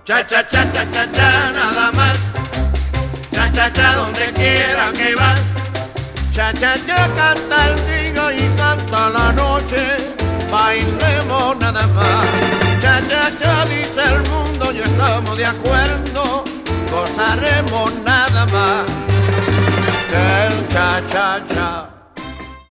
Cha, cha, cha, cha, cha, cha, nada más. Cha, cha, cha, donde quiera que vas. Cha, cha, cha, canta el día y canta la noche. Bailemos nada más. Cha, cha, cha, dice el mundo y estamos de acuerdo. Gozaremos nada más que el cha, cha, cha.